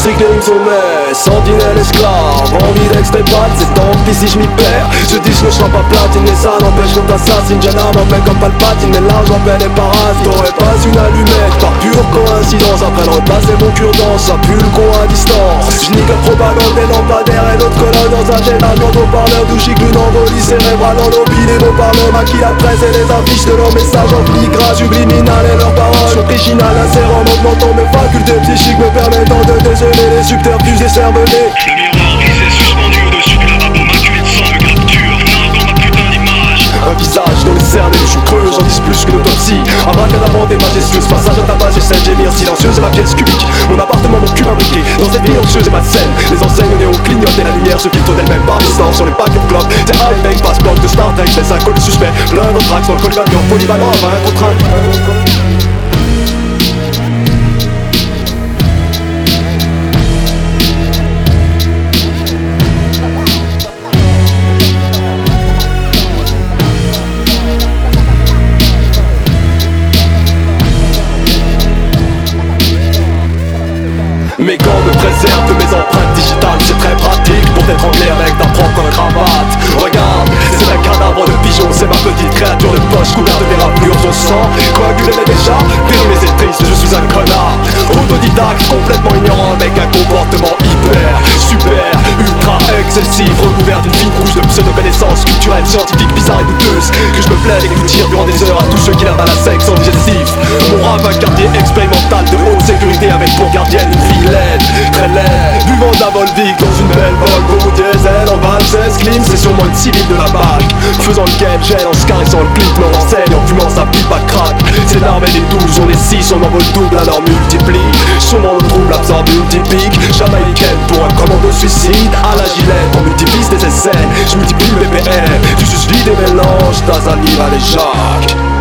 district les rimes sont mes sentinelles esclaves, envie d'extrait-pat, c'est tant pis si je m'y perds. Je dis je ne serai pas platine et ça n'empêche qu'on t'assassine. Jana m'appelle comme Palpatine, mais là j'appelle les parasites. T'aurais pas une allumette, par pure coïncidence. Après le repas c'est mon cure-dent, ça pue le con à distance. Je nique la propagande des lampadaires et notre colonne dans un jet d'avion haut-parleur d'où gicle une embolie cérébrale en lobby. Les mots parleurs maquillent la presse et les affiches de leurs messages en filigrane subliminal et leurs paroles originales insérant en augmentant mes facultés psychiques, me permettant de déceler les subterfuges décervelés. Le miroir brisé suspendu au-dessus du lavabo maculé de sang me capture, narguant ma putain d'image. Un visage dans les cernes et le chou creux, j'en dis plus qu'une autopsie. Abracadabra des majestueuses, passage à ta page, j'essaie de gémir silencieuse et ma pièce cubique. Mon appartement, mon cul imbriqué, dans cette vie anxieuse et malsaine. Les enseignes néo clignotent et la lumière se filtre d'elle-même par distance sur les paquets de clopes. C'est high-tech, passe-bloc de Star Trek, laisse un colis suspect. Plein d'anthrax dans le collimateur, polyvalent à 20 contre 1. Mes gants me préservent de mes empreintes digitales. C'est très pratique pour t'étrangler avec ta propre cravate. Regarde, c'est un cadavre de pigeon. C'est ma petite créature de poche couverte de dérapures au sang. Coagulé mais déjà, périmé c'est triste, je suis un connard. Autodidacte, complètement ignorant avec un comportement hyper, super, ultra excessif. Recouvert d'une fine couche de pseudo-connaissances culturelles, scientifiques, bizarres et douteuses. Que je me plains d'écoutir durant des heures à tous ceux qui lavent à la sexe en digestif. Mon rap un quartier expérimental de haute sécurité avec pour gardienne une fille très laide, buvant de la Volvic dans une belle Volvo diesel en Valsès clean, c'est sûrement une civile de la BAC. Faisant le game gel en se caressant le clip, me renseigne en fumant sa pipe à crack. C'est l'arme et les 12, on est 6, on envole double alors multiplie. Sûrement le trouble absorbe une typique jamaïcaine pour un commando suicide. À la gilette, on multiplie des essais, je multiplie le BPM. Tu suces vide et mélange ta salive à l'éjac.